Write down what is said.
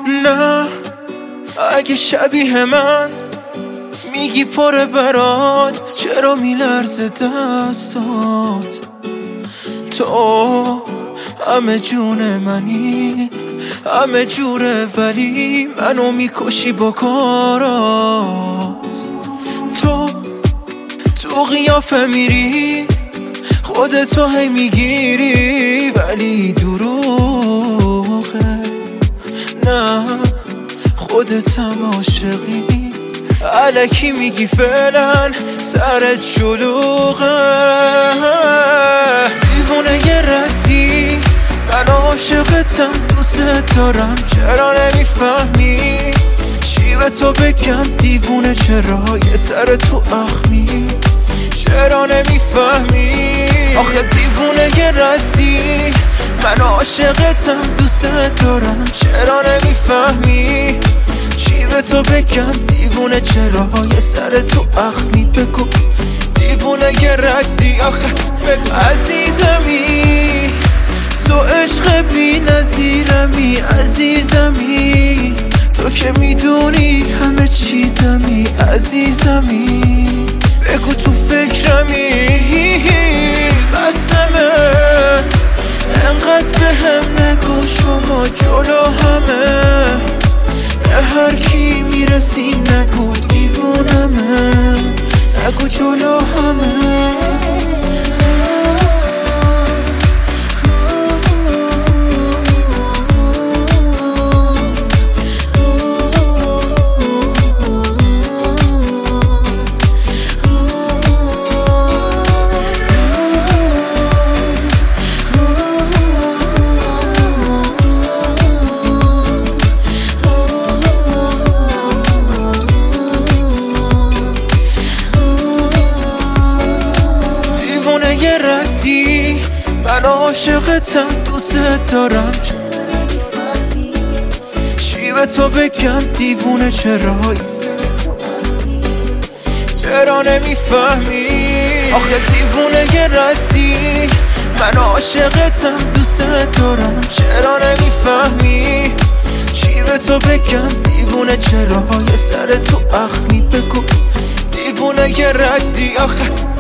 نه اگه شبیه من میگی پره برات، چرا میلرزه دستات؟ تو همه جون منی، همه جوره، ولی منو میکشی با کارات. تو قیافه میری، خودتو هی میگیری، ولی دروغه. نه خودتم عاشقی، الکی میگی فعلا سرت شلوغه. دیوونه یه ردی، من عاشقتم، دوست دارم، چرا نمیفهمی؟ چی به تو بگم دیوونه، چرا یه سر تو اخمی؟ چرا نمیفهمی؟ آخه دیوونه یه ردی، من عاشقتم، دوست دارم، چرا نمیفهمی؟ چی به تو بگم دیوونه، چرا یه سر تو اخمی؟ بگو دیوونه یه ردی. آخه عزیزمی، تو عشق بی نظیرمی، عزیزمی، تو که میدونی همه چیزمی، عزیزمی، بگو تو فکرمی. بسمه انقدر به هم نگو، شما جلو همه به هر کی میرسی نگو دیوونمه، نگو جلو همه. یه ردی، من عاشقتم، دوست دارم، چی به تو بگم دیوونه، چرا نمیفهمی؟ آخه دیوونه یه ردی، من عاشقتم، دوست دارم، چرا نمیفهمی؟ چی به تو بگم دیوونه، چرا یه سر تو اخمی؟ بگو دیوونه یه ردی. آخه